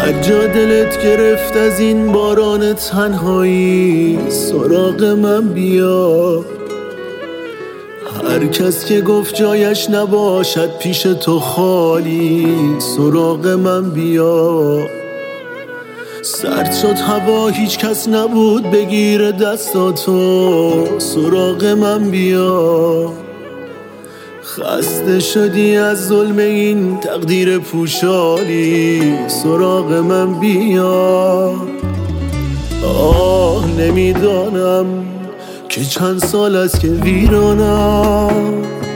هر جا دلت گرفت از این باران تنهایی سراغ من بیا. هر کس که گفت جایش نباشد پیش تو خالی سراغ من بیا. سرد شد هوا هیچ کس نبود بگیر دستاتو سراغ من بیا. خسته شدی از ظلم این تقدیر پوشالی سراغ من بیا. آه نمیدانم که چند سال است که ویرانم،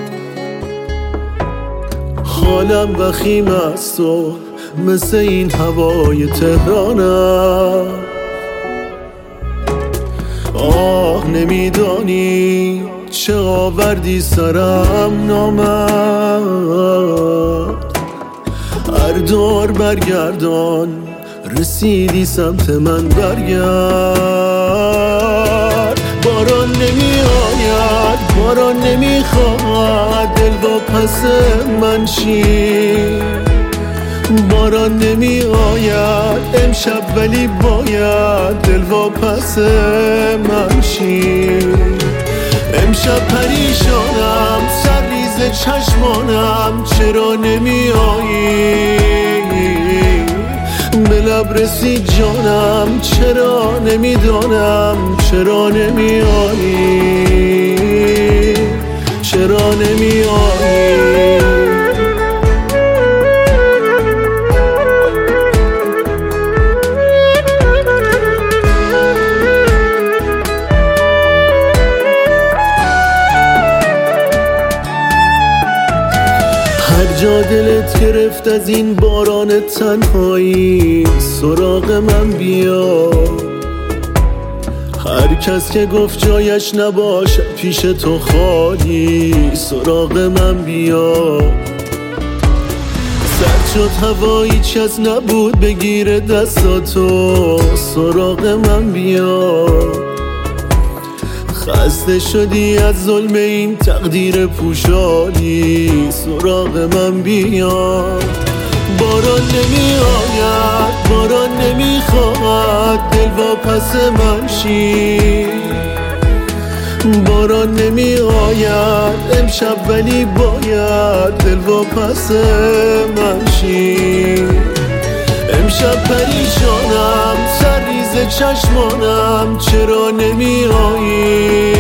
حالم وخیم است و مثل این هوای تهرانم. آه نمیدانی چه آوردی سرم نامد. هر دور برگردان رسیدی سمت من برگرد. باران نمی آید باران نمی خواهد دل با پس من شی. باران نمی آید امشب ولی باید دل با پس من شی. امشب پریشانم سرریز چشمانم چرا نمی آیی. به لب رسید جانم چرا نمیدانم چرا نمی آیی. چرا نمی آیی. هر جا دلت گرفت از این باران تنهایی سراغ من بیا. هر کس که گفت جایش نباشه پیش تو خالی سراغ من بیا. سرد شد هوا هیچ کس نبود بگیر دستاتو سراغ من بیا. خسته شدی از ظلم این تقدیر پوشالی سراغ من بیا. باران نمی آید باران نمی خواهد دل با پس من شی. باران نمی آید امشب ولی باید دل با پس من شی. امشب پریشانم سرریز چشمانم چرا نمی آیی.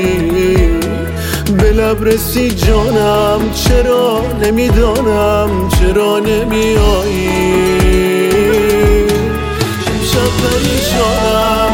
به لب رسید جانم چرا نمیدانم چرا نمی آیی. امشب پریشانم